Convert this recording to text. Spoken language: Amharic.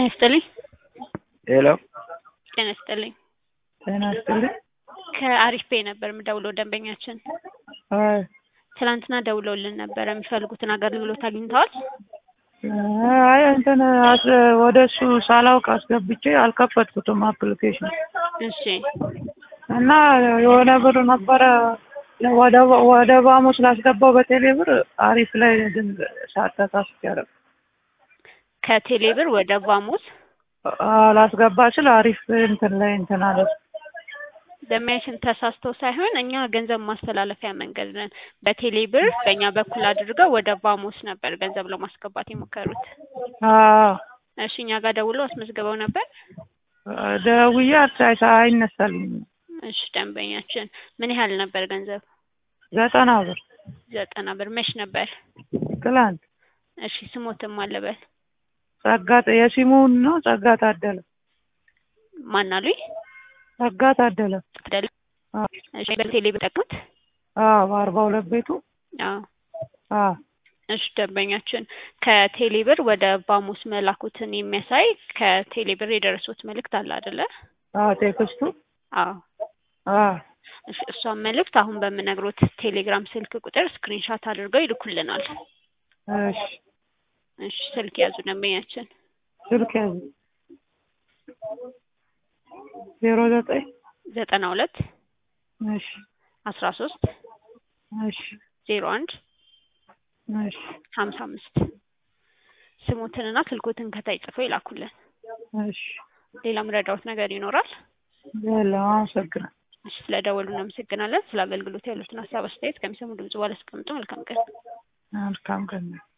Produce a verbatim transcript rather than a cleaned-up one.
ይስጥልኝ። ሄሎ ጤና ይስጥልኝ። ጤና ይስጥልኝ። ከአሪፍ ፔይ ነበር የምደውለው ደንበኛችን አይ ትላንትና ደውለውልን ነበር። የሚፈልጉትን አገልግሎት አግኝተዋል? አይ እንትን ወደሱ ሳላውቅ አስገብቼ አልከፈትኩትም አፕሊኬሽን። እሺ እና የሆነ ብር ነበረ ወደ ወደ ባሙስ ላስገባው በቴሌ ብር አሪፍ ላይ ግን ሳታሳስብ ያደረግ ከቴሌ ብር ወደ ባሙስ ላስገባ ስል አሪፍ እንትን ላይ እንትን አለ። ደንበኛችን ተሳስተው ሳይሆን እኛ ገንዘብ ማስተላለፊያ መንገድ ነን። በቴሌ ብር በእኛ በኩል አድርገው ወደ ባሙስ ነበር ገንዘብ ለማስገባት የሞከሩት። አዎ እሺ እኛ ጋር ደውለው አስመዝግበው ነበር? ደውዬ አታይሳ አይነሳልኝ። እሺ ደንበኛችን ምን ያህል ነበር ገንዘብ? ዘጠና ብር። ዘጠና ብር መች ነበር? ትላንት። እሺ ስሞትም አለበል ጸጋ የሲሙን ነው ጸጋ ታደለ። ማን አሉኝ? ጸጋ ታደለ። ታደለ። እሺ በቴሌ ብር ጠቅሙት? አዎ አርባ ሁለት ቤቱ። አዎ አዎ እሺ ደንበኛችን ከቴሌ ብር ወደ ባሙስ መላኩትን የሚያሳይ ከቴሌ ብር የደረሱት መልእክት አለ አይደለ? አዎ ቴክስቱ። አዎ አዎ እሺ እሷን መልእክት አሁን በምነግሮት ቴሌግራም ስልክ ቁጥር ስክሪንሻት አድርገው ይልኩልናል። እሺ እሺ ስልክ ያዙ ደንበኛችን። ስልክ ያዙ። ዜሮ ዘጠኝ ዘጠና ሁለት እሺ አስራ ሶስት እሺ ዜሮ አንድ እሺ ሀምሳ አምስት ስሙትንና ስልኮትን ከታይ ጽፈው ይላኩልን። እሺ ሌላ ምረዳውት ነገር ይኖራል? የለም አመሰግናለሁ። እሺ ስለደወሉ እናመሰግናለን። ስለ አገልግሎት ያሉትን ሀሳብ አስተያየት ከሚሰሙ ድምጽ በኋላ አስቀምጡ። መልካም ቀን። መልካም ቀን።